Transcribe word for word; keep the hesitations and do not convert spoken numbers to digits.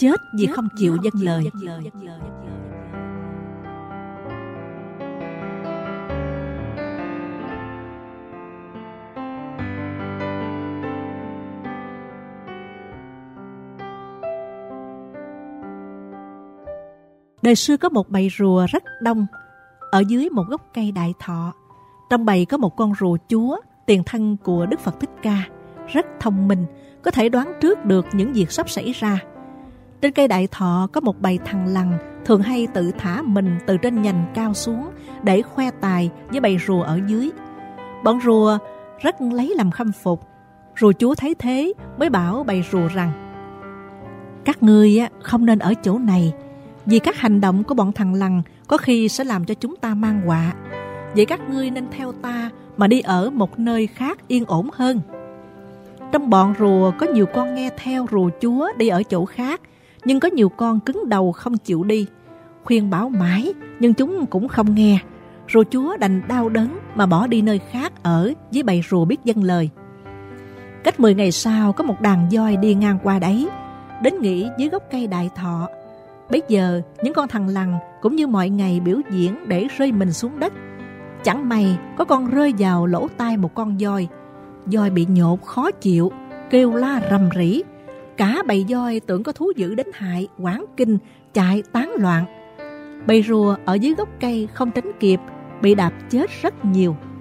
chết vì không chịu vâng lời. Đời xưa có một bầy rùa rất đông ở dưới một gốc cây đại thọ. Trong bầy có một con rùa chúa, tiền thân của Đức Phật Thích Ca, rất thông minh, có thể đoán trước được những việc sắp xảy ra. Trên cây đại thọ có một bầy thằn lằn thường hay tự thả mình từ trên nhành cao xuống để khoe tài với bầy rùa ở dưới. Bọn rùa rất lấy làm khâm phục. Rùa chúa thấy thế mới bảo bầy rùa rằng: các ngươi không nên ở chỗ này, vì các hành động của bọn thằn lằn có khi sẽ làm cho chúng ta mang họa. Vậy các ngươi nên theo ta mà đi ở một nơi khác yên ổn hơn. Trong bọn rùa có nhiều con nghe theo rùa chúa đi ở chỗ khác, nhưng có nhiều con cứng đầu không chịu đi. Khuyên bảo mãi nhưng chúng cũng không nghe. Rùa chúa đành đau đớn mà bỏ đi nơi khác ở với bầy rùa biết vâng lời. Cách mười ngày sau có một đàn voi đi ngang qua đấy, đến nghỉ dưới gốc cây đại thọ. Bấy giờ những con thằn lằn cũng như mọi ngày biểu diễn để rơi mình xuống đất. Chẳng may có con rơi vào lỗ tai một con voi. Voi bị nhột khó chịu, kêu la rầm rĩ. Cả bầy voi tưởng có thú dữ đến hại, hoảng kinh, chạy tán loạn. Bầy rùa ở dưới gốc cây không tránh kịp, bị đạp chết rất nhiều.